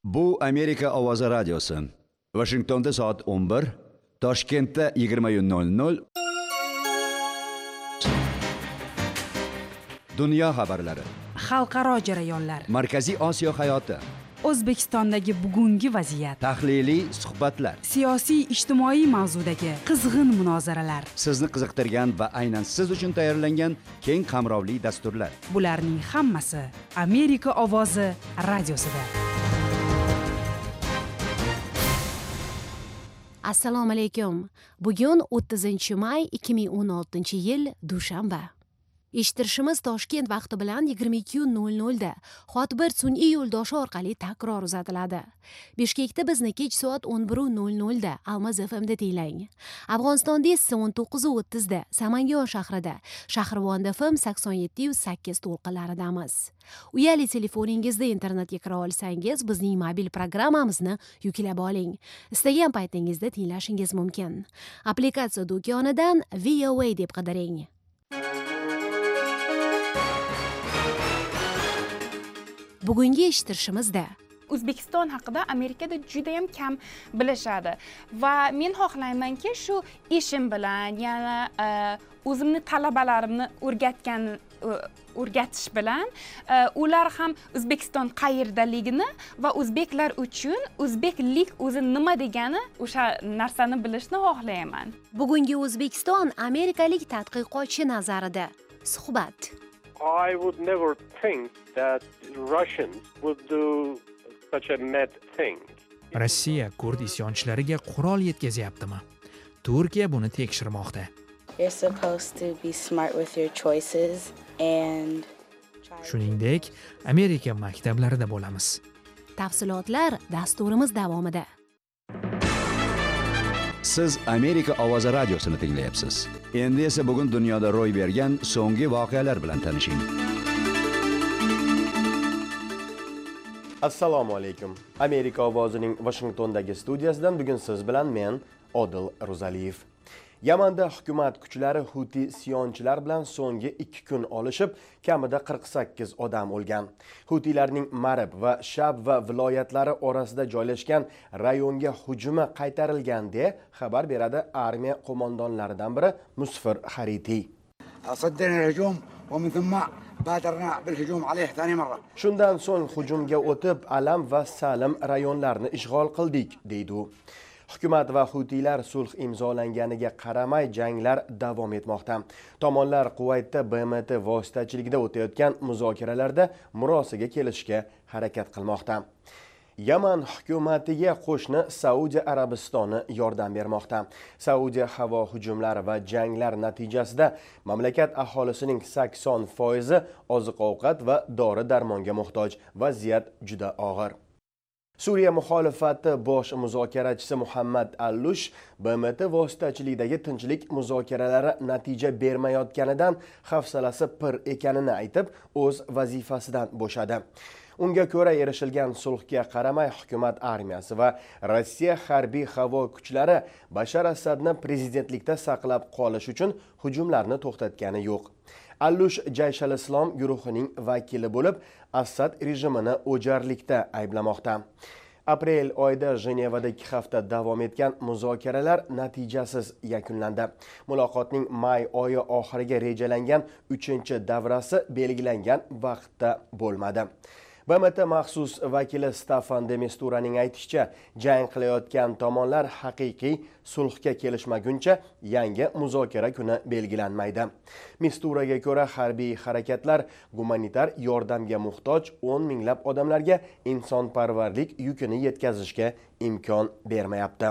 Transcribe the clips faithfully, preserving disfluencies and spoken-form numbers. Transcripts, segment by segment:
Bu Amerika Ovozi radiosi. Washingtonda soat o'n bir, Toshkentda yigirma nol nol. Dunyo xabarlari. Xalqaro jarayonlar. Markaziy Osiyo hayoti. O'zbekistondagi bugungi vaziyat. Tahliliy suhbatlar. Siyosiy ijtimoiy mavzudagi qizg'in munozaralar. Sizni qiziqtirgan va aynan siz uchun tayyorlangan keng qamrovli dasturlar. Bularning hammasi Amerika Ovozi radiosida. Assalomu alaykum. Bugun o'ttizinchi may ikki ming o'n oltinchi yil dushanba. Eshittirishimiz Toshkent vaqti bilan yigirma ikki nol nol da Xotbir sun'iy yo'ldoshi orqali takror uzatiladi. Bishkekda bizni kech soat o'n bir nol nol da Almaz F M da tinglang. Afg'onistonda esa o'n to'qqiz o'ttiz da Samangon shahrida, Shahrivon F M sakson yetti sakkiz to'lqinlaridamiz. Uyali telefoningizda internetga kira olsangiz, bizning mobil programmamizni yuklab oling. Istagan paytingizda tinglashingiz mumkin. Applikatsiya do'konidan V O A deb qidiring. Bugungi eshittirishimizda O'zbekiston haqida Amerikada juda ham kam bilishadi va men xohlaymanki, shu ishim bilan, yana o'zimni talabalarimni o'rgatgan o'rgatish bilan ular ham O'zbekiston qayerdaligini va o'zbeklar uchun o'zbeklik o'zi nima degani o'sha narsani bilishni xohlayman. Bugungi O'zbekiston amerikalik tadqiqotchi nazarida suhbat. I would never think that Russians would do such a mad thing. Rossiya kurd isyonchlariga qurol yetkazyaptimi? Turkiya buni tekshirmoqda. You're supposed to be smart with your choices and Shuningdek, Amerika maktablarida bo'lamiz. Tafsilotlar dasturimiz davomida. Siz Amerika Ovozi radiosini tinglayapsiz. Endi esa bugun dunyoda ro'y bergan so'nggi voqealar bilan tanishing. Assalomu alaykum. Amerika Ovozining Washingtondagi studiyasidan bugun siz bilan men Odil Ro'zaliyev. Yamanda hukumat kuchlari Huti isyonchilar bilan so'nggi ikki kun olishib, kamida qirq sakkiz odam o'lgan. Hutilarning Marib va Shab va viloyatlari orasida joylashgan rayonga hujumi qaytarilgan deb xabar beradi armiya qo'mondonlaridan biri Musfir Hariti. Shundan so'ng hujumga o'tib, Alam va Salim rayonlarini ishg'ol qildik, deydi u. Hukumat va Hutilar sulh imzolanganiga qaramay janglar davom etmoqda. Tomonlar Kuvaytda B M T vositachiligida o'tayotgan muzokaralarda murosiga kelishga harakat qilmoqda. Yaman hukumatiga qo'shni Saudiya Arabistoni yordam bermoqda. Saudiya havo hujumlari va janglar natijasida mamlakat aholisining sakson foizi oziq-ovqat va dori-darmonga muhtoj. Vaziyat juda og'ir. Suriya muxolifati bosh muzokarachisi Muhammad Allush B M T vositachiligidagi tinchlik muzokaralari natija bermayotganidan hafsalasi pir ekanini aytib, o'z vazifasidan bo'shadi. Unga ko'ra erishilgan sulhga qaramay hukumat armiyasi va Rossiya harbiy havo kuchlari Bashar Asadni prezidentlikda saqlab qolish uchun hujumlarni to'xtatgani yo'q. Allush Jaysh al-Islom guruhining vakili bo'lib, Asad rejimini o'jarlikda ayblamoqda. Aprel oyida Jenevada ikki hafta davom etgan muzokaralar natijasiz yakunlandi. Muloqotning may oyi oxiriga rejalangan uchinchi davrasi belgilangan vaqtda bo'lmadi. B M T maxsus vakili Stefan de Misturaning aytishicha, jang qilayotgan tomonlar haqiqiy sulhga kelishmaguncha yangi muzokara kuni belgilanmaydi. Misturaga ko'ra harbiy harakatlar gumanitar yordamga muhtoj o'n minglab odamlarga insonparvarlik yukini yetkazishga imkon bermayapti.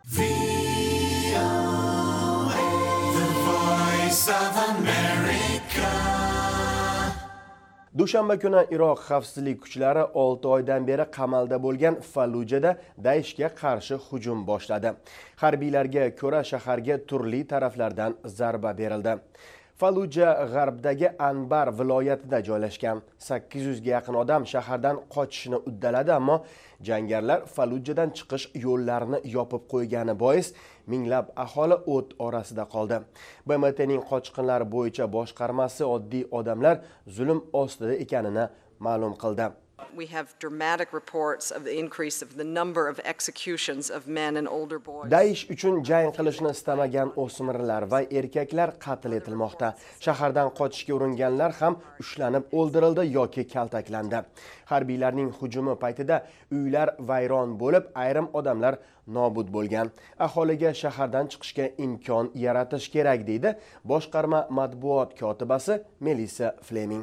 Dushanba kuni Iroq xavfsizlik kuchlari olti oydan beri qamalda bo'lgan Fallujada Daeshga qarshi hujum boshladi. Harbiylarga ko'ra shaharga turli taraflardan zarba berildi. Falluja g'arbdagi Anbar viloyatida joylashgan. sakkiz yuzga yaqin odam shahardan qochishni uddaladi, ammo jangarilar Fallujadan chiqish yo'llarini yopib qo'ygani bois minglab aholi o't orasida qoldi. B M T'ning qochqinlar bo'yicha boshqarmasi oddiy odamlar zulm ostida ekanini ma'lum qildi. We have dramatic reports of the increase of the number of executions of men and older boys. Daesh uchun jang qilishni istamagan o'smirlar va erkaklar qatl etilmoqda. Shahardan qochishga uringanlar ham ushlanib o'ldirildi yoki kaltaklandi. Harbiylarning hujumi paytida uylar vayron bo'lib, ayrim odamlar nobud bo'lgan. Aholiga shahardan chiqishga imkon yaratish kerak deydi boshqarma matbuot kotibasi Melissa Fleming.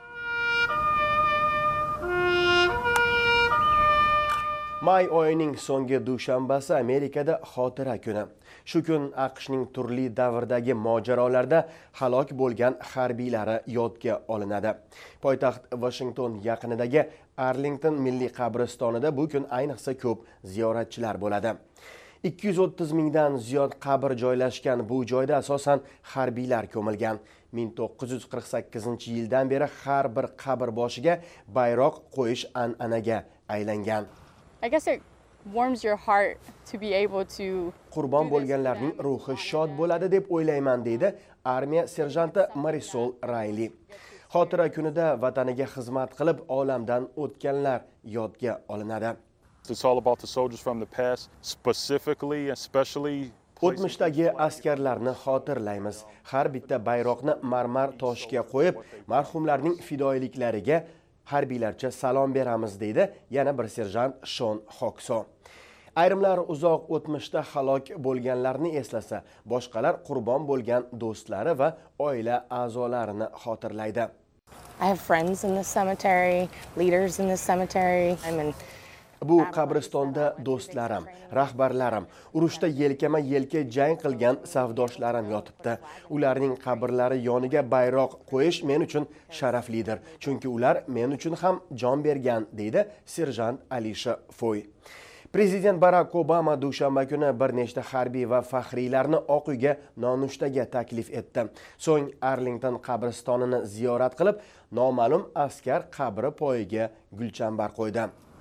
May oyining so'nggi dushanbasi Amerikada xotira kuni. Shu kun AQShning turli davrdagi mojarolarda halok bo'lgan harbiylari yodga olinadi. Poytaxt Washington yaqinidagi Arlington milliy qabristonida bu kun ayniqsa ko'p ziyoratchilar bo'ladi. ikki yuz o'ttiz mingdan ziyod qabr joylashgan bu joyda asosan harbiylar ko'milgan. ming to'qqiz yuz qirq sakkizinchi yildan beri har bir qabr boshiga bayroq qo'yish an'anaga aylangan. I guess it warms your heart to be able to Qurbon bo'lganlarning ruhi shod bo'ladi deb o'ylayman deydi armiya serjanti Marisol Riley. Xotira kunida vataniga xizmat qilib olamdan o'tganlar yodga olinadi. It's all about the soldiers from the past, specifically, especially O'tmishdagi askarlarni xotirlaymiz. Har bitta bayroqni marmar toshga qo'yib, marhumlarning fidoyiliklariga harbiylarcha salom beramiz deydi yana bir serjant Shon Hokso. Ayrimlar uzoq o'tmishda halok bo'lganlarni eslasa, boshqalar qurbon bo'lgan do'stlari va oila a'zolarini xotirlaydi. I have friends in the cemetery, leaders in the cemetery. I mean, Bu qabristonda do'stlarim, rahbarlarim, urushda yelkama-yelka jang qilgan savdoshlarim yotibdi. Ularning qabrlari yoniga bayroq qo'yish men uchun sharaflidir, chunki ular men uchun ham jon bergan, deydi serjant Alisha Foy. Prezident Barack Obama dushanba kuni bir nechta harbiy va faxriylarni Oq uyga nonushtaga taklif etdi. So'ng Arlington qabristonini ziyorat qilib, noma'lum askar qabri poyiga gulchambar qo'ydi.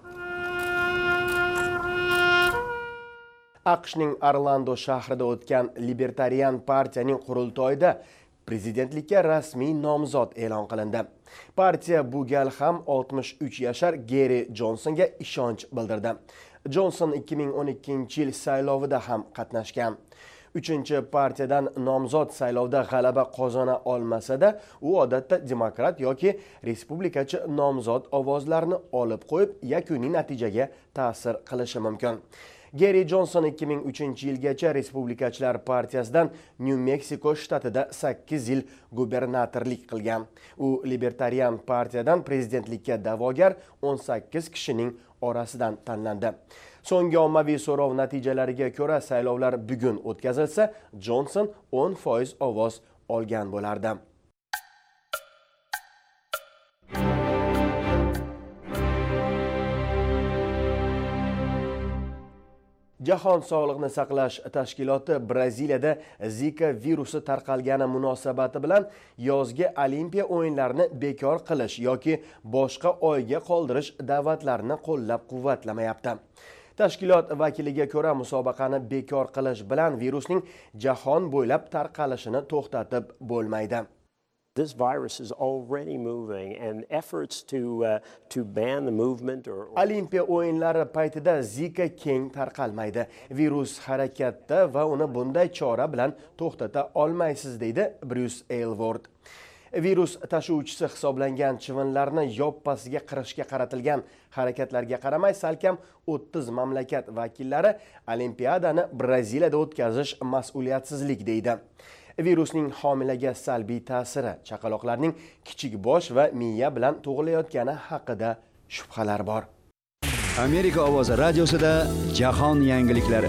AQShning Orlando shahrida o'tgan Libertarian partiyaning qurultoyida prezidentlikka rasmiy nomzod e'lon qilindi. Partiya bu gal ham oltmish uch yashar Geri Johnsonga ishonch bildirdi. Johnson ikki ming o'n ikkinchi yil saylovida ham qatnashgan. Uchinchi partiyadan nomzod saylovda g'alaba qozona olmasa-da, u odatda demokrat yoki respublikachi nomzod ovozlarini olib qo'yib, yakuniy natijaga ta'sir qilishi mumkin. Geri Johnson ikki ming uchinchi yilgacha Respublikachilar partiyasidan New Mexico shtatida sakkiz yil gubernatorlik qilgan. U Libertarian partiyadan prezidentlikka da'vogar o'n sakkiz kishining orasidan tanlandi. So'nggi ommaviy so'rov natijalariga ko'ra saylovlar bugun o'tkazilsa, Johnson o'n foiz ovoz olgan bo'lardi. Jahon sog'liqni saqlash tashkiloti Braziliyada Zika virusi tarqalgani munosabati bilan yozgi Olimpiya o'yinlarini bekor qilish yoki boshqa oyga qoldirish da'vatlarini qo'llab-quvvatlamayapti. Tashkilot vakiliga ko'ra musobaqani bekor qilish bilan virusning jahon bo'ylab tarqalishini to'xtatib bo'lmaydi. This virus is already moving and efforts to uh, to ban the movement or, or Olimpiya o'yinlari paytida Zika keng tarqalmaydi. Virus harakatda va uni bunday chora bilan to'xtata olmaysiz, deydi Bruce Aylward. Virus tashuvchisi hisoblangan chivinlarni yoppasiga qirishga qaratilgan harakatlarga qaramay salkam o'ttiz mamlakat vakillari Olimpiadani Braziliyada o'tkazish mas'uliyatsizlik deydi. Virusning homilaga salbiy ta'siri, chaqaloqlarning kichik bosh va miya bilan tug'ilayotgani haqida shubhalar bor. Amerika ovozi radiosida jahon yangiliklari.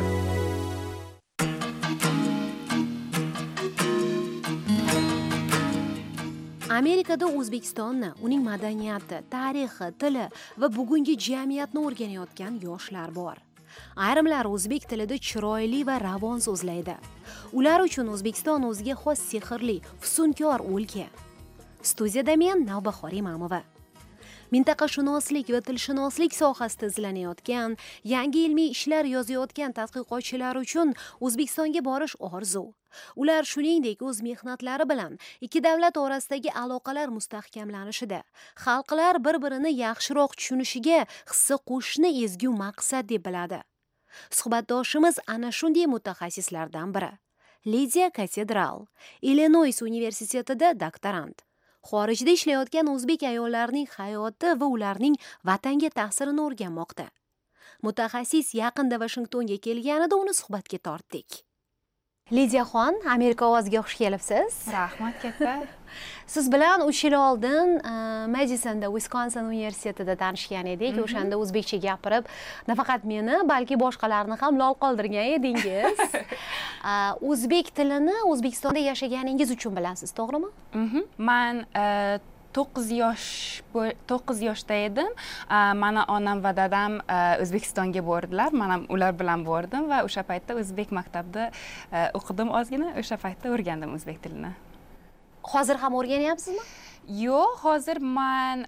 Amerikada O'zbekistonni, uning madaniyati, tarixi, tili va bugungi jamiyatni o'rganayotgan yoshlar bor. Ayrimlar o'zbek tilida chiroyli va ravon so'zlaydi. Ular uchun O'zbekiston o'ziga xos sehrli, fusunkor o'lka. Studiyada men Navbahor Imamova. Mintaqashunoslik va tilshunoslik sohasida izlanayotgan, yangi ilmiy ishlar yozayotgan tadqiqotchilar uchun O'zbekistonga borish orzu Ular shuningdek o'z mehnatlari bilan ikki davlat orasidagi aloqalar mustahkamlanishida, xalqlar bir-birini yaxshiroq tushunishiga hissa qo'shishni ezgu maqsad deb biladi. Suhbatdoshimiz ana shunday mutaxassislardan biri. Lidiya Katedral, Illinois universitetida doktorant. Xorijda ishlayotgan o'zbek ayollarining hayoti va ularning vatanga ta'sirini o'rganmoqda. Mutaxassis yaqinda Washingtonga kelganida uni suhbatga tortdik. Lidiyaxon, Amerika ovoziga xush kelibsiz. Rahmat katta. Siz bilan uch yil oldin Madisonda, Wisconsin universitetida tanishgan edik. O'shanda o'zbekcha gapirib, nafaqat meni, balki boshqalarni ham lol qoldirgan edingiz. O'zbek tilini O'zbekistonda yashaganingiz uchun bilasiz, to'g'rimi? Men to'qqiz yosh to'qqiz yoshda edim. Mana onam va dadam O'zbekistonga bordilar. Men ham ular bilan bordim va o'sha paytda o'zbek maktabida o'qidim ozgina. O'sha paytda o'rgandim o'zbek tilini. Hozir ham o'rganyapsizmi? Yo'q, hozir men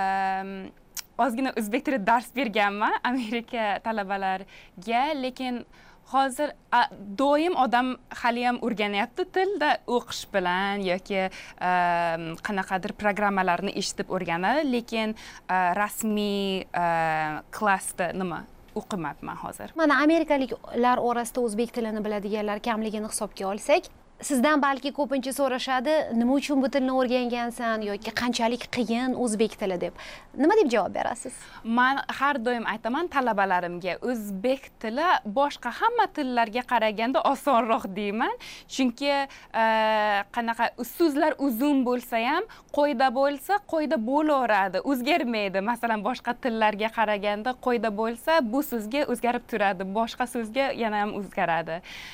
ozgina o'zbek tili dars berganman Amerika talabalariga, lekin hozir doim odam hali ham o'rganyapti tilda o'qish bilan yoki qanaqadir programmalarni eshitib o'rganadi, lekin rasmiy klassda nima o'qimayapman hozir. Mana amerikaliklar orasida o'zbek tilini biladiganlar kamligini hisobga olsak, sizdan balki ko'pincha so'rashadi, nima uchun bu tilni o'rgangansan yoki qanchalik qiyin o'zbek tili deb. Nima deb javob berasiz? Men har doim aytaman talabalarimga, o'zbek tili boshqa hamma tillarga qaraganda osonroq deyman, chunki qanaqa so'zlar uzun bo'lsa ham, qo'yda bo'lsa, qo'yda bo'laveradi, o'zgarmaydi. Masalan, boshqa tillarga qaraganda qo'yda bo'lsa, bu so'zga o'zgarib turadi, boshqa so'zga yana ham o'zgaradi.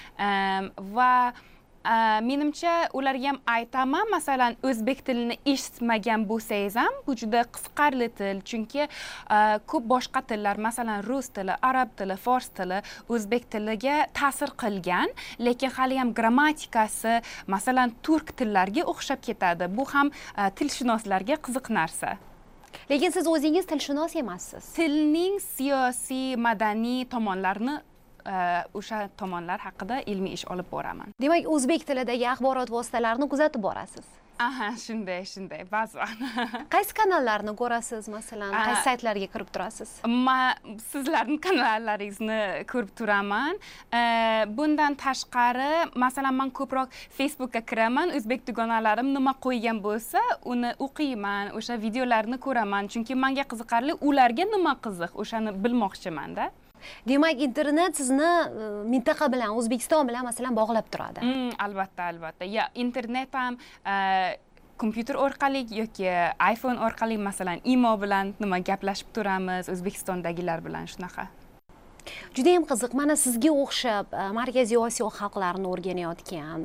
Va menimcha ularga ham aytaman, masalan, o'zbek tilini eshitmagan bo'lsangiz ham, bu juda qiziqarli til, chunki ko'p boshqa tillar, masalan, rus tili, arab tili, fors tili o'zbek tiliga ta'sir qilgan, lekin hali ham grammatikasi, masalan, turk tillariga o'xshab ketadi. Bu ham tilshunoslarga qiziq narsa. Lekin siz o'zingiz tilshunos emassiz. Tilning siyosiy, madaniy tomonlarini o'sha tomonlar haqida ilmiy ish olib boraman. Demak, o'zbek tilidagi axborot vositalarini kuzatib borasiz. Aha, shunday, shunday, ba'zan. Qaysi kanallarni ko'rasiz, masalan, qaysi saytlarga kirib turasiz? Men sizlarning kanallaringizni ko'rib turaman. Bundan tashqari, masalan, men ko'proq Facebookga kiraman, o'zbek dugonalarim nima qo'ygan bo'lsa, uni o'qiyman, o'sha videolarni ko'raman, chunki menga qiziqarli, ularga nima qiziq, o'shani bilmoqchiman-da. Demak, internet sizni mintaqa bilan, O'zbekiston bilan masalan bog'lab turadi. Albatta, albatta. Ya, internet ham kompyuter orqali yoki iPhone orqali, masalan, imo bilan nima gaplashib turamiz, O'zbekistondagilar bilan shunaqa. Juda ham qiziq. Mana sizga o'xshab Markaziy Osiyo xalqlarini o'rganayotgan,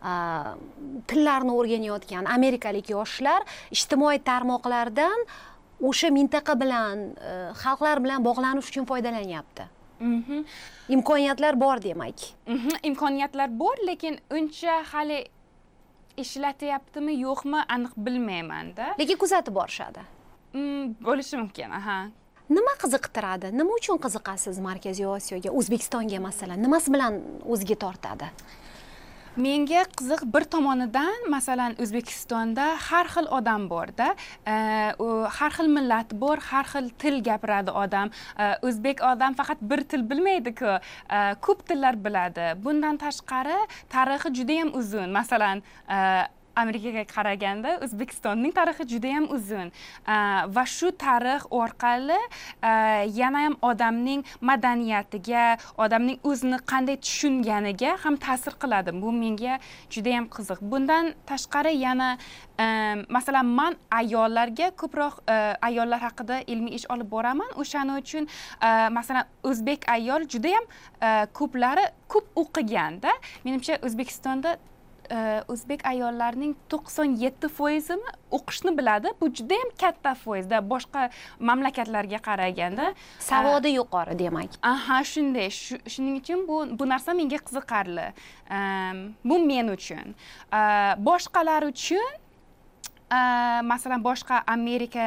tillarni o'rganayotgan amerikalik yoshlar ijtimoiy tarmoqlardan o'sha mintaqa bilan, xalqlar bilan bog'lanish uchun foydalanyapti. Imkoniyatlar bor demak. Imkoniyatlar bor, lekin uncha hali ishlatyaptimi, yo'qmi, aniq bilmayman-da. Lekin kuzatib borishadi. Bo'lishi mumkin, aha. Nima qiziqtiradi? Nima uchun qiziqasiz Markaziy Osiyoga, O'zbekistonga masalan? Nimasi bilan o'ziga tortadi? Menga qiziq bir tomonidan, masalan, O'zbekistonda har xil odam bor-da, har xil millat bor, har xil til gapiradi odam. O'zbek odam faqat bir til bilmaydi-ku, ko'p tillar biladi. Bundan tashqari, tarixi juda ham uzun. Masalan, Amerikaga qaraganda O'zbekistonning tarixi juda ham uzun va shu tarix orqali yana ham odamning madaniyatiga, odamning o'zini qanday tushunganiga ham ta'sir qiladi. Bu menga juda ham qiziq. Bundan tashqari yana masalan, men ayollarga ko'proq ayollar haqida ilmiy ish olib boraman. O'shaning uchun masalan, o'zbek ayol juda ham ko'plari ko'p o'qigan-da. Menimcha O'zbekistonda o'zbek ayollarining to'qson yetti foizimi o'qishni biladi. Bu juda ham katta foizda boshqa mamlakatlarga qaraganda. Savodi yuqori demak. Aha, shunday. Shuning uchun bu bu narsa menga qiziqarli. Bu men uchun. Boshqalar uchun masalan, boshqa Amerika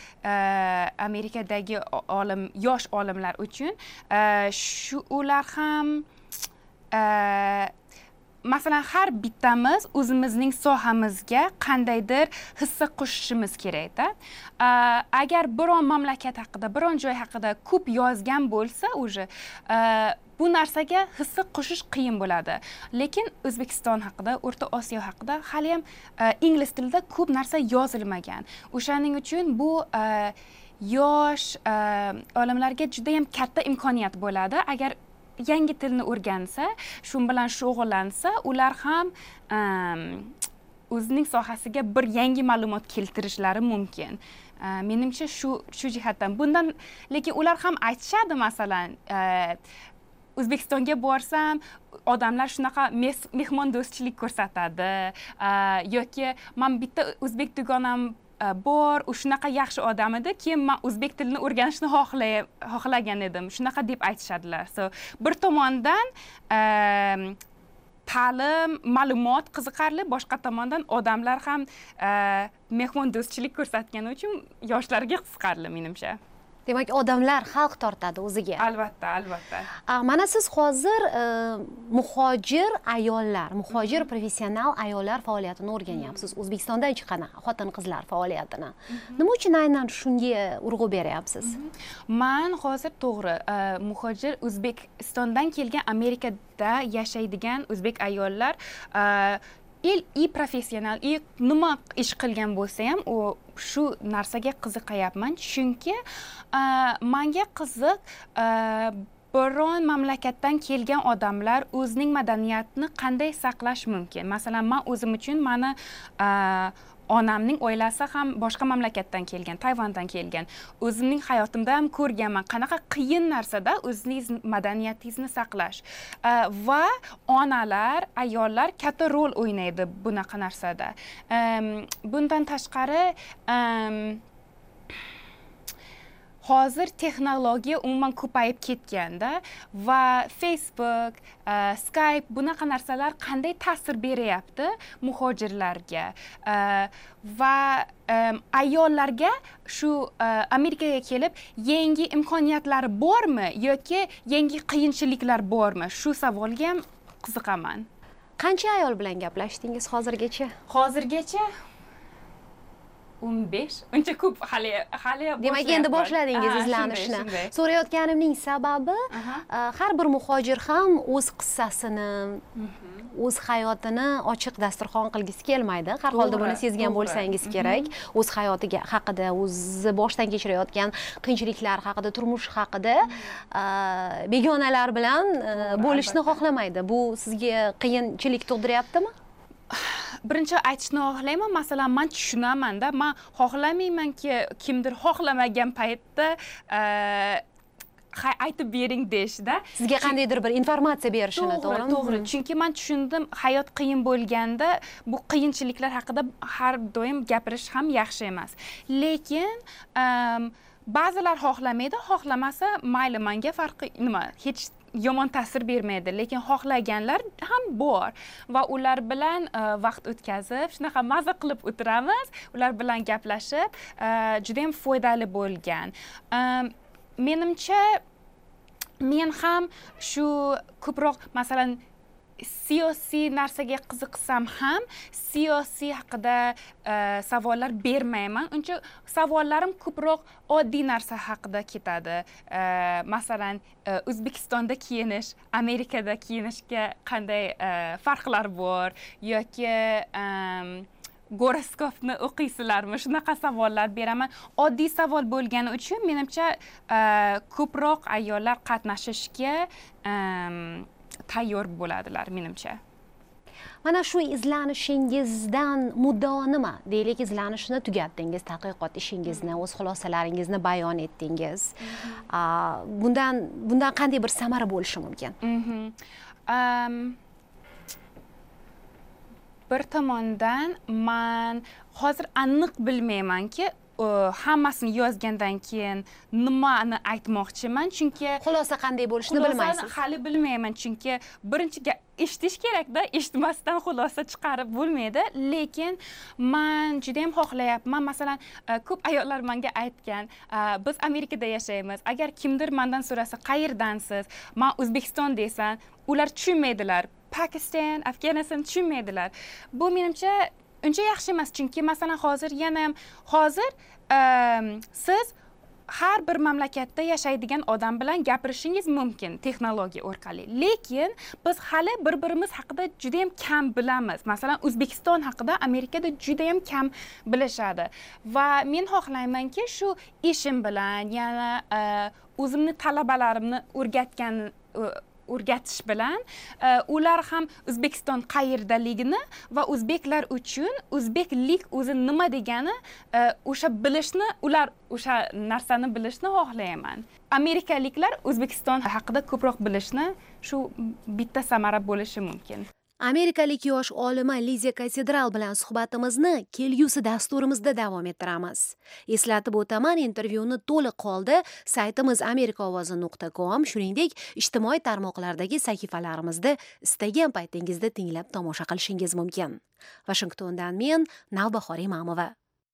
Amerikadagi olim, yosh olimlar uchun shu ular ham masalan har bittamiz o'zimizning sohamizga qandaydir hissa qo'shishimiz kerakda. Agar biron mamlakat haqida, biron joy haqida ko'p yozgan bo'lsa, o'zi bu narsaga hissa qo'shish qiyin bo'ladi. Lekin O'zbekiston haqida, O'rta Osiyo haqida hali ham ingliz tilida ko'p narsa yozilmagan. O'shaning uchun bu yosh olimlarga juda ham katta imkoniyat bo'ladi. Agar yangi tilni o'rgansa, shu bilan shug'ullansa, ular ham o'zining sohasiga bir yangi ma'lumot keltirishlari mumkin. Menimcha shu shu jihatdan. Bundan lekin ular ham aytishadi, masalan, O'zbekistonga borsam, odamlar shunaqa mehmondo'stchilik ko'rsatadi yoki men bitta o'zbek dugonam bor, u shunaqa yaxshi odam edi, keyin men o'zbek tilini o'rganishni xohlagan edim. Shunaqa deb aytishadilar. So, bir tomondan ta'lim, ma'lumot qiziqarli, boshqa tomondan odamlar ham mehmondo'stchilik ko'rsatgani uchun yoshlarga qiziqarli menimcha. Demak, odamlar xalq tortadi o'ziga. Albatta, albatta. Mana siz hozir muhojir ayollar, muhojir professional ayollar faoliyatini o'rganyapsiz. O'zbekistondan chiqqan xotin-qizlar faoliyatini. Nima uchun aynan shunga urg'u beryapsiz? Men hozir to'g'ri, muhojir O'zbekistondan kelgan Amerikada yashaydigan o'zbek ayollar il i professional, i nima ish qilgan bo'lsa ham, u shu narsaga qiziqayapman, chunki menga qiziq biron mamlakatdan kelgan odamlar o'zining madaniyatini qanday saqlash mumkin. Masalan, men o'zim uchun meni onamning oilasi ham boshqa mamlakatdan kelgan, Tayvandan kelgan. O'zimning hayotimda ham ko'rganman, qanaqa qiyin narsada o'zingiz madaniyatingizni saqlash. Va onalar, ayollar katta rol o'ynaydi bunaqa narsada. Bundan tashqari, hozir texnologiya umuman ko'payib ketganda va Facebook, Skype bunaqa narsalar qanday ta'sir beryapti muhojirlarga va ayollarga shu Amerikaga kelib yangi imkoniyatlari bormi yoki yangi qiyinchiliklar bormi? Shu savolga ham qiziqaman. Qancha ayol bilan gaplashdingiz hozirgacha? Hozirgacha o'n besh. Uncha ko'p hali hali demak endi boshladingiz izlanishni. So'rayotganimning sababi, har bir muhojir ham o'z qissasini, o'z hayotini ochiq dasturxon qilgisi kelmaydi. Har holda buni sezgan bo'lsangiz kerak. O'z hayotiga haqida, o'zi boshdan kechirayotgan qiyinchiliklar haqida, turmush haqida begonalar bilan bo'lishni xohlamaydi. Bu sizga qiyinchilik tug'diryaptimi? Birinchi aytishni xohlayman, masalan, men tushunaman-da, men xohlamaymanki kimdir xohlamagan paytda aytib bering deyishda. Sizga qandaydir bir informatsiya berishini, to'g'rimi? To'g'ri, chunki men tushundim, hayot qiyin bo'lganda bu qiyinchiliklar haqida har doim gapirish ham yaxshi emas. Lekin ba'zilar xohlamaydi, xohlamasa mayli, menga farqi nima, hech yomon ta'sir bermaydi, lekin xohlaganlar ham bor va ular bilan vaqt o'tkazib, shunaqa maza qilib o'tiramiz, ular bilan gaplashib, juda ham foydali bo'lgan. Menimcha men ham shu ko'proq, masalan, siyosiy narsaga qiziqsam ham siyosiy haqida savollar bermayman. Uncha savollarim ko'proq oddiy narsa haqida ketadi. Masalan, O'zbekistonda kiyinish, Amerikada kiyinishga qanday farqlar bor yoki goroskopni o'qiysizlarmi? Shunaqa savollar beraman. Oddiy savol bo'lgani uchun menimcha ko'proq ayollar qatnashishga tayyor bo'ladilar menimcha. Mana shu izlanishingizdan muddao nima? Deylik, izlanishni tugatdingiz, tadqiqot ishingizni, o'z xulosalaringizni bayon etdingiz. Bundan bundan qanday bir samara bo'lishi mumkin? Bir tomondan men hozir aniq bilmaymanki, hammasini yozgandan keyin nimani aytmoqchiman, chunki xulosa qanday bo'lishini bilmaysiz. Hali bilmayman, chunki birinchi eshitish kerak-da, eshitmasdan xulosa chiqarib bo'lmaydi. Lekin men juda ham xohlayapman. Masalan, ko'p ayollar menga aytgan, biz Amerikada yashaymiz. Agar kimdir mendan so'rasa, qayerdansiz? Men O'zbekiston desam, ular tushunmaydilar. Pakistan, Afg'oniston tushunmaydilar. Bu menimcha uncha yaxshi emas, chunki masalan hozir yana ham hozir siz har bir mamlakatda yashaydigan odam bilan gapirishingiz mumkin texnologiya orqali. Lekin biz hali bir-birimiz haqida juda ham kam bilamiz. Masalan, O'zbekiston haqida Amerikada juda ham kam bilishadi. Va men xohlaymanki, shu ishim bilan, yana o'zimni talabalarimni o'rgatgan o'rgatish bilan ular ham O'zbekiston qayerdaligini va o'zbeklar uchun o'zbeklik o'zi nima degani o'sha bilishni, ular o'sha narsani bilishni xohlayman. Amerikaliklar O'zbekiston haqida ko'proq bilishni shu bitta samara bo'lishi mumkin. Amerikalik yosh olima Liziya Katedral bilan suhbatimizni kelgusi dasturimizda davom ettiramiz. Eslatib o'taman, intervyuni to'liq holda saytimiz amerika ovozi nuqta com, shuningdek ijtimoiy tarmoqlardagi sahifalarimizda istagan paytingizda tinglab tomosha qilishingiz mumkin. Washingtondan men Navbahor Imamova.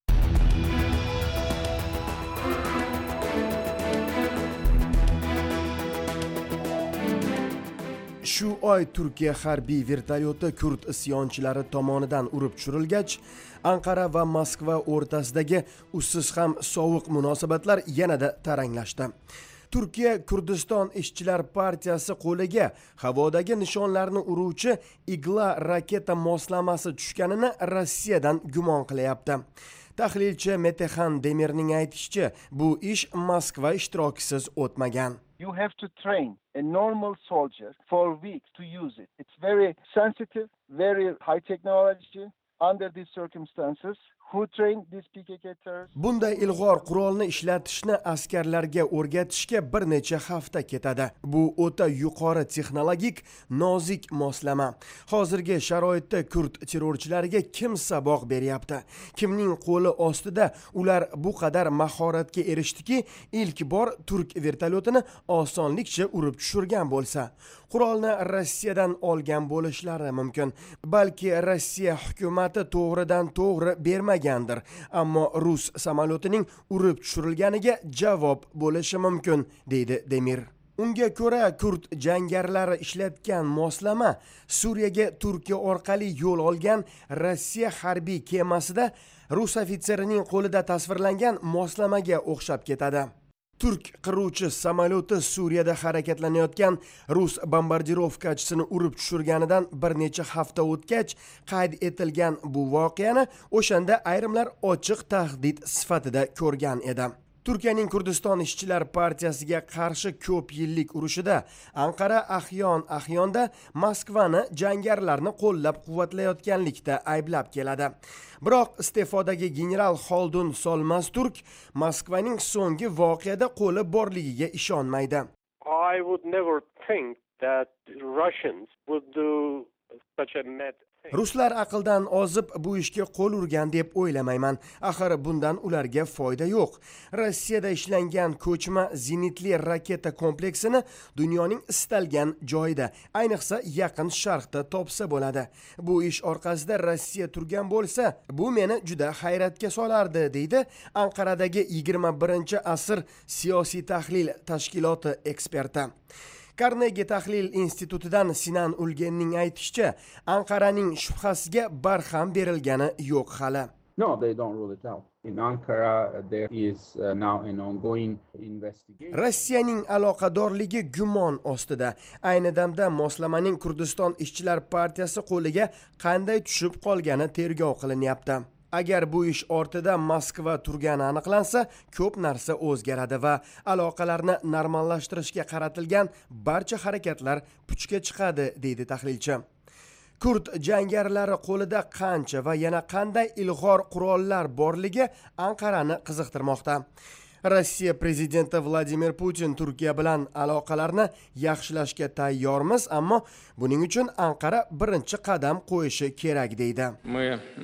Shu oy Turkiya harbiy vertolyoti kurd isyonchilari tomonidan urib tushirilgach, Anqara va Moskva o'rtasidagi usiz ham sovuq munosabatlar yanada taranglashdi. Turkiya Kurdiston ishchilar partiyasi qo'liga havodagi nishonlarni uruvchi igla raketa moslamasi tushganini Rossiyadan gumon qilyapti. Tahlilchi Metehan Demirning aytishicha, bu ish Moskva ishtirokisiz o'tmagan. You have to train a normal soldier for weeks to use it. It's very sensitive, very high technology under these circumstances. Who trained these P K K terrorists? Bunday ilg'or qurolni ishlatishni askarlarga o'rgatishga bir necha hafta ketadi. Bu o'ta yuqori texnologik, nozik moslama. Hozirgi sharoitda kurd terrorchilariga kim saboq beryapti? Kimning qo'li ostida ular bu qadar mahoratga erishdiki, ilk bor turk vertolyotini osonlikcha urib tushirgan bo'lsa? Qurolni Rossiyadan olgan bo'lishlari mumkin. Balki Rossiya hukumati to'g'ridan to'g'ri bermagandir, ammo rus samolyotining urib tushirilganiga javob bo'lishi mumkin, deydi Demir. Unga ko'ra, kurd jangarilar ishlatgan moslama Suriyaga Turkiya orqali yo'l olgan Rossiya harbiy kemasida rus ofitserining qo'lida tasvirlangan moslamaga o'xshab ketadi. Turk qiruvchi samolyoti Suriyada harakatlanayotgan rus bombardirovkachisini urib tushirganidan bir necha hafta o'tgach qayd etilgan bu voqeani o'shanda ayrimlar ochiq tahdid sifatida ko'rgan edi. Turkiyaning Kurdiston ishchilar partiyasiga qarshi ko'p yillik urushida Anqara ahyon-ahyonda Moskvani jangarilarni qo'llab-quvvatlayotganlikda ayblab keladi. Biroq iste'fodagi general Xoldun Solmazturk Moskvaning so'nggi voqeada qo'li borligiga ishonmaydi. I would never think that Russians would do such a mad Ruslar aqldan ozib bu ishga qo'l urgan deb o'ylamayman. Axir bundan ularga foyda yo'q. Rossiyada ishlangan ko'chma zenitli raketa kompleksini dunyoning istalgan joyida, ayniqsa yaqin sharqda topsa bo'ladi. Bu ish orqasida Rossiya turgan bo'lsa, bu meni juda hayratga solardi, deydi Anqaradagi yigirma birinchi asr siyosiy tahlil tashkiloti eksperti. Carnegie tahlil institutidan Sinan Ulgenning aytishicha, Anqaraning shubhasiga barham berilgani yo'q hali. No, they don't rule it out. In Ankara, there is uh, now an ongoing investigation. Rossiyaning aloqadorligi gumon ostida. Ayni damda moslamaning Kurdiston ishchilar partiyasi qo'liga qanday tushib qolgani tergov qilinyapti. Agar bu ish ortida Moskva turgani aniqlansa, ko'p narsa o'zgaradi va aloqalarni normallashtirishga qaratilgan barcha harakatlar puchga chiqadi, deydi tahlilchi. Kurd jangarilari qo'lida qancha va yana qanday ilg'or qurollar borligi Anqarani qiziqtirmoqda. Rossiya prezidenti Vladimir Putin Turkiya bilan aloqalarni yaxshilashga tayyormiz, ammo buning uchun Anqara birinchi qadam qo'yishi kerak, deydi. Мы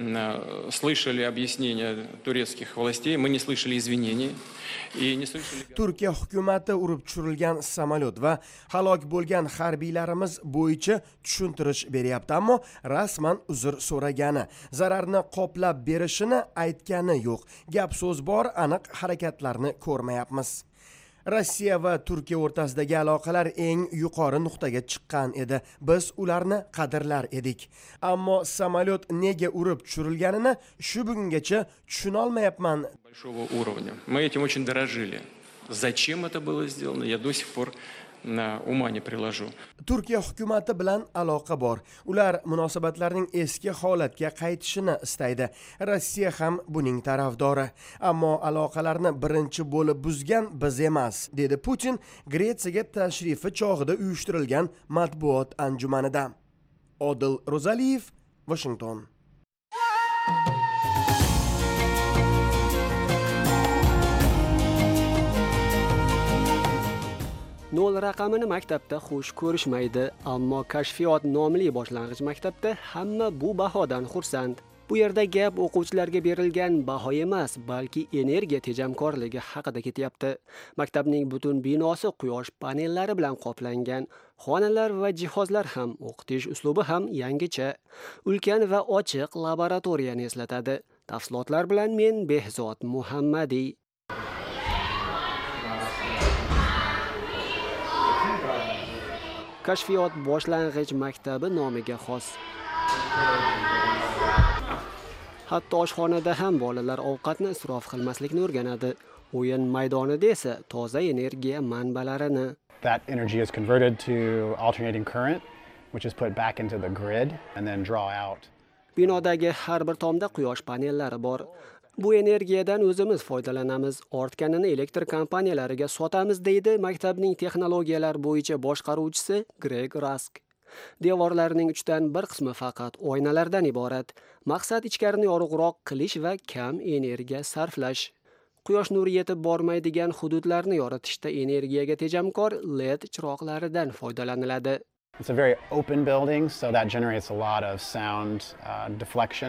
слышали объяснения турецких властей, мы не слышали извинений и не слышали. Turkiya hukumati urib tushirilgan samolyot va halok bo'lgan harbiylarimiz bo'yicha tushuntirish beryapti, ammo rasman uzr so'ragani, zararni qoplab berishini aytgani yo'q. Gap so'z bor, aniq harakatlarni ko'rmayapmiz. Rossiya va Turkiya o'rtasidagi aloqalar eng yuqori nuqtaga chiqqan edi. Biz ularni qadrlar edik. Ammo samolyot nega urib tushirilganini shu bugungacha tushuna olmayapman. Большого уровня. Мы этим очень дорожили. Зачем это было сделано, я до сих пор на ума не приложу. Turkiya hukumati bilan aloqa bor. Ular munosabatlarning eski holatga qaytishini istaydi. Rossiya ham buning tarafdori. Ammo aloqalarni birinchi bo'lib buzgan biz emas, dedi Putin Gretsiyaga tashrifi chog'ida uyushtirilgan matbuot anjumanida. Odil Rozaliyev, Washington. nol raqamini maktabda xush ko'rishmaydi, ammo kashfiyot nomli boshlang'ich maktabda hamma bu bahodan xursand. Bu yerda gap o'quvchilarga berilgan baho emas, balki energiya tejamkorligi haqida ketyapti. Maktabning butun binosi quyosh panellari bilan qoplangan. Xonalar va jihozlar ham, o'qitish uslubi ham yangicha. Ulkan va ochiq laboratoriyani eslatadi. Tafsilotlar bilan men Behzod Muhammadiy. Kashfiyot boshlang'ich maktabi nomiga xos. Hatto oshxonada ham bolalar ovqatni isrof qilmaslikni o'rganadi. O'yin maydonida esa toza energiya manbalarini. That energy is converted to alternating current, which is put back into the grid and then draw out. Binodagi har bir tomda quyosh panellari bor. Bu energiyadan o'zimiz foydalanamiz, ortganini elektr kompaniyalariga sotamiz, deydi maktabning texnologiyalar bo'yicha boshqaruvchisi Greg Rusk. Devorlarning uchdan bir qismi faqat oynalardan iborat. Maqsad ichkarini yorug'roq qilish va kam energiya sarflash. Quyosh nuri yetib bormaydigan hududlarni yoritishda energiyaga tejamkor L E D chiroqlaridan foydalaniladi. It's a very open building, so that generates a lot of sound uh, deflection.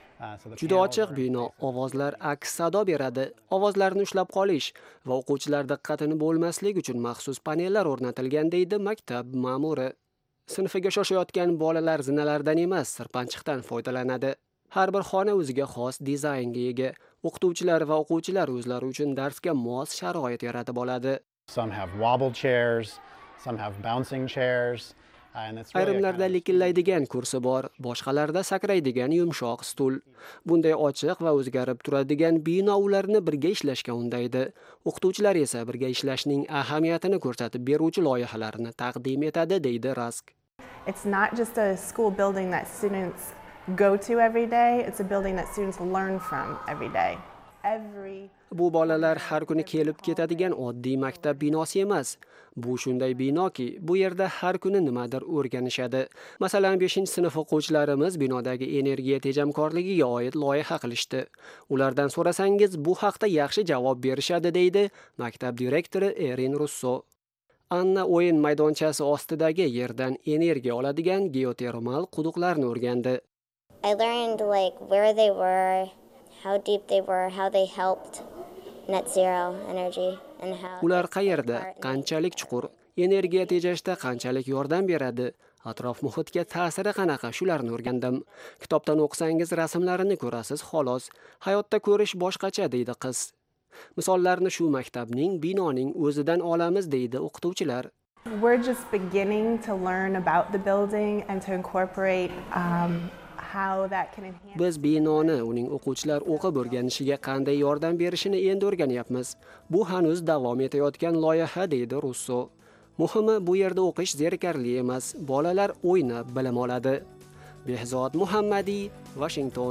Juda ochiq bino, ovozlar aks sado beradi. Ovozlarni ushlab qolish va o'quvchilar diqqatini bo'lmaslik uchun maxsus panellar o'rnatilgan, deydi maktab ma'muri. Sinfiga shoshayotgan bolalar zinalardan emas, sirpanchiqdan foydalanadi. Har bir xona o'ziga xos dizaynga ega. O'qituvchilar va o'quvchilar o'zlari uchun darsga mos sharoit yaratib oladi. Some have wobble chairs, some have bouncing chairs. Ayrimlarda likillaydigan kursi bor, boshqalarda sakraydigan yumshoq stul. Bunday ochiq va o'zgarib turadigan bino ularni birga ishlashga undaydi. O'qituvchilar esa birga ishlashning ahamiyatini ko'rsatib beruvchi loyihalarni taqdim etadi, deydi Rusk. It's not just a school building that students go to every day, it's a building that students learn from every day. Every Bu bolalar har kuni kelib ketadigan oddiy maktab binosi emas. Bu shunday binoki, bu yerda har kuni nimadir o'rganishadi. Masalan, beshinchi sinf o'quvchilarimiz binodagi energiya tejamkorligiga oid loyiha qilishdi. Ulardan so'rasangiz, bu haqda yaxshi javob berishadi, deydi maktab direktori Erin Russo. Anna o'yin maydonchasi ostidagi yerdan energiya oladigan geotermal quduqlarni o'rgandi. I learned like where they were, how deep they were, how they helped net zero energy. Ular qayerda, qanchalik chuqur, energiya tejashda qanchalik yordam beradi, atrof muhitga ta'siri qanaqa, shularni o'rgandim. Kitobdan o'qisangiz rasmlarini ko'rasiz, xolos. Hayotda ko'rish boshqacha, deydi qiz. Misollarni shu maktabning, binoning o'zidan olamiz, deydi o'qituvchilar. We're just beginning to learn about the building and to incorporate um, Biz binoni uning o'quvchilar o'qib o'rganishiga qanday yordam berishini endi o'rganyapmiz. Bu hanuz davom etayotgan loyiha, deydi Russo. Muhimi, bu yerda o'qish zerikarli emas, bolalar o'ynab bilim oladi. Behzod Muhammadiy, Washington.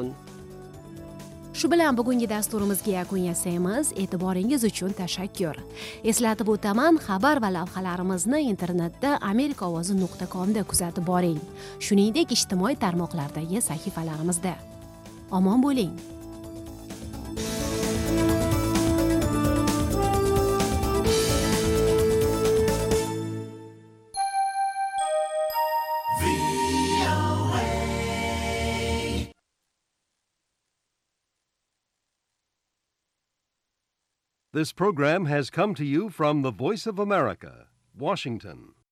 Shu bilan bugungi dasturimizga yakun yasaymiz. E'tiboringiz uchun tashakkur. Eslatib o'taman, xabar va lavhalarimizni internetda amerikaovozi nuqta com da kuzatib boring. Shuningdek, ijtimoiy tarmoqlardagi sahifalarimizda. Omon bo'ling. This program has come to you from the Voice of America, Washington.